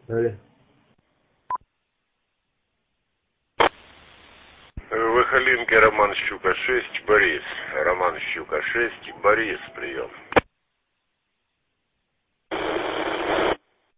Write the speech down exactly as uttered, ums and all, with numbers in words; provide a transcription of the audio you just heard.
Алло. Выхолинки, Роман Щука шесть, Борис. Роман Щука шесть, Борис, прием.